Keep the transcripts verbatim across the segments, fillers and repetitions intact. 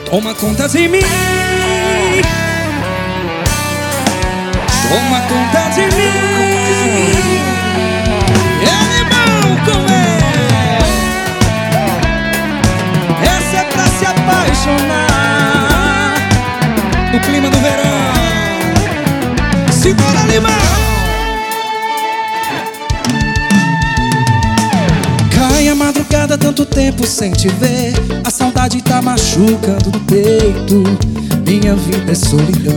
Toma conta de mim, toma conta de mim. É limão com é. Essa é pra se apaixonar no clima do verão. Segura limão. Cai a madrugada, tanto tempo sem te ver. A saudade tá machucando no peito. Minha vida é solidão.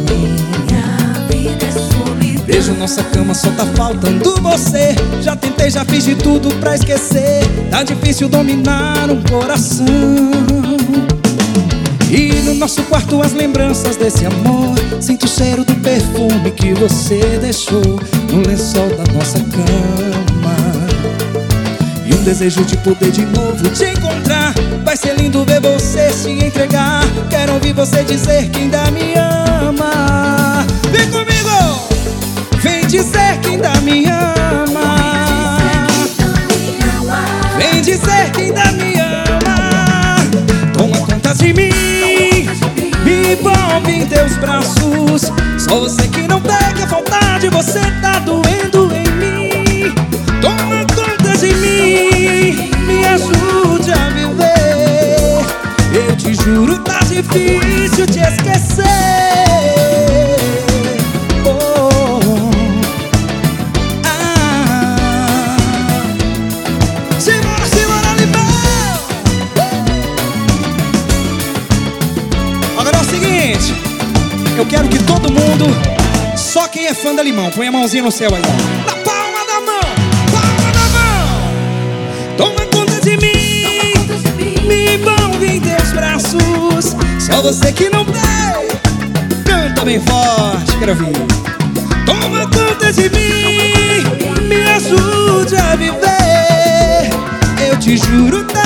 Beijo nossa cama, só tá faltando você. Já tentei, já fiz de tudo pra esquecer. Tá difícil dominar um coração. E no nosso quarto as lembranças desse amor. Sinto o cheiro do perfume que você deixou no lençol da nossa cama. E um desejo de poder de novo te encontrar. Vai ser lindo ver você se entregar. Quero ouvir você dizer que ainda me ama. Vem comigo! Vem dizer que ainda me ama. Vem dizer que ainda me ama. Toma conta de mim, me envolve em teus braços. Só você que não pega a vontade, você tá doendo em mim. Toma conta de mim, me ajude a viver. Eu te juro, tá difícil te esquecer. Eu quero que todo mundo, só quem é fã da Limão, põe a mãozinha no céu aí, ó. Na palma da mão, palma da mão. Toma conta de mim, me envolve em teus braços. Só você que não tem, canta bem forte, quero ouvir. Toma conta de mim, me ajude a viver. Eu te juro, tá